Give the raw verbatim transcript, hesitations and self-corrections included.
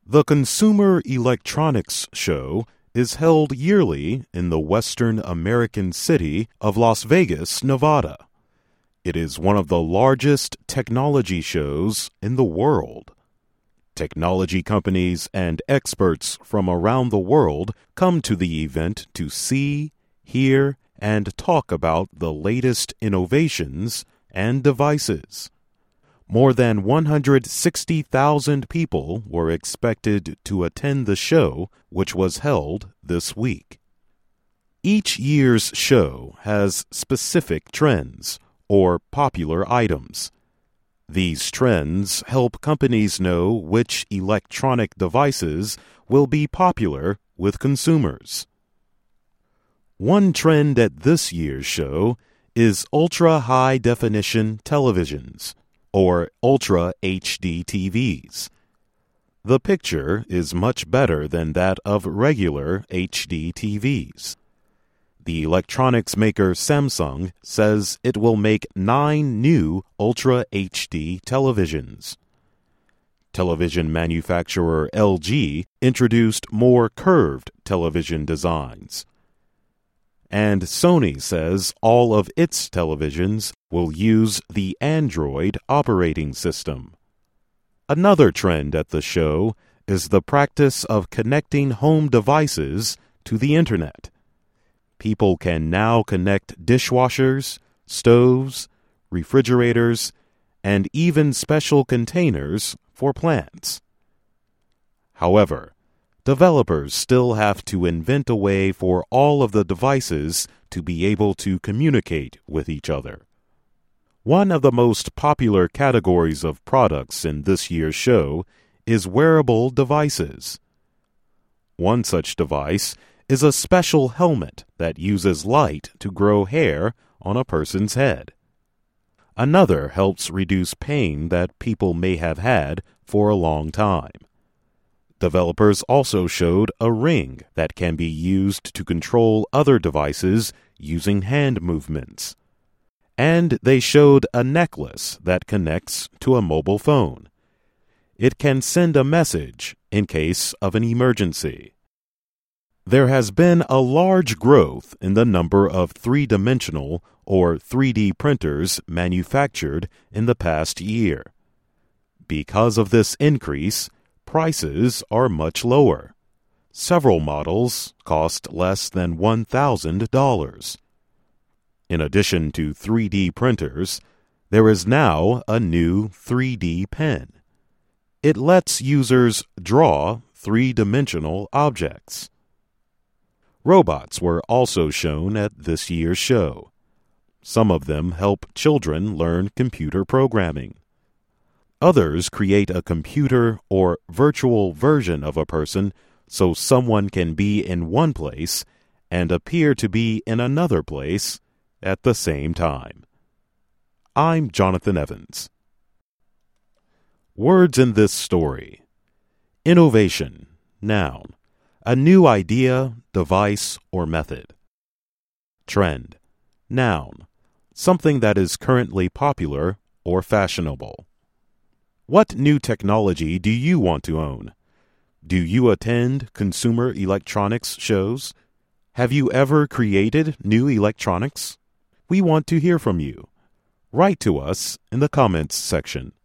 The Consumer Electronics Show is held yearly in the western American city of Las Vegas, Nevada. It is one of the largest technology shows in the world. Technology companies and experts from around the world come to the event to see, hear, and talk about the latest innovations and devices. More than one hundred sixty thousand people were expected to attend the show, which was held this week. Each year's show has specific trends or popular items. These trends help companies know which electronic devices will be popular with consumers. One trend at this year's show is ultra-high-definition televisions, or Ultra H D T Vs. The picture is much better than that of regular H D T Vs. The electronics maker Samsung says it will make nine new Ultra H D televisions. Television manufacturer L G introduced more curved television designs. And Sony says all of its televisions will use the Android operating system. Another trend at the show is the practice of connecting home devices to the Internet. People can now connect dishwashers, stoves, refrigerators, and even special containers for plants. However, developers still have to invent a way for all of the devices to be able to communicate with each other. One of the most popular categories of products in this year's show is wearable devices. One such device is a special helmet that uses light to grow hair on a person's head. Another helps reduce pain that people may have had for a long time. Developers also showed a ring that can be used to control other devices using hand movements. And they showed a necklace that connects to a mobile phone. It can send a message in case of an emergency. There has been a large growth in the number of three-dimensional or three D printers manufactured in the past year. Because of this increase, prices are much lower. Several models cost less than one thousand dollars. In addition to three D printers, there is now a new three D pen. It lets users draw three-dimensional objects. Robots were also shown at this year's show. Some of them help children learn computer programming. Others create a computer or virtual version of a person so someone can be in one place and appear to be in another place at the same time. I'm Jonathan Evans. Words in this story. Innovation, noun. A new idea, device, or method. Trend, noun. Something that is currently popular or fashionable. What new technology do you want to own? Do you attend consumer electronics shows? Have you ever created new electronics? We want to hear from you. Write to us in the comments section.